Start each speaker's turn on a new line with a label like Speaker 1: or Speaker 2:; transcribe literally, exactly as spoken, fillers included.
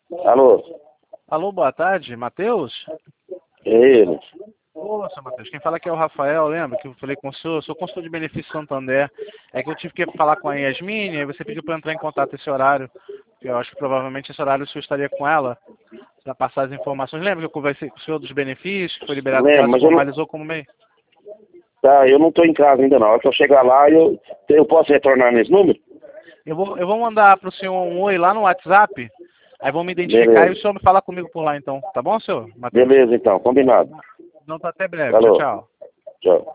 Speaker 1: Alô?
Speaker 2: Alô, boa tarde, Matheus?
Speaker 1: É ele.
Speaker 2: Ô, seu Matheus, quem fala aqui é o Rafael, lembra que eu falei com o senhor? Eu sou consultor de benefício Santander. É que eu tive que falar com a Yasmine, aí você pediu para entrar em contato esse horário, que eu acho que provavelmente esse horário o senhor estaria com ela, para passar as informações. Lembra que eu conversei com o senhor dos benefícios, que foi liberado que
Speaker 1: Lembro,
Speaker 2: ela se
Speaker 1: mas eu não.
Speaker 2: formalizou como meio?
Speaker 1: Tá, eu não tô em casa ainda não. A hora que eu chegar lá, eu, eu posso retornar nesse número?
Speaker 2: Eu vou, eu vou mandar para o senhor um oi lá no WhatsApp, aí vão me identificar e o
Speaker 1: Beleza.
Speaker 2: senhor me falar comigo por lá então. Tá bom, senhor Matheus?
Speaker 1: Beleza então, combinado.
Speaker 2: Não, tá até breve. Tchau,
Speaker 1: Falou.
Speaker 2: tchau.
Speaker 1: Tchau.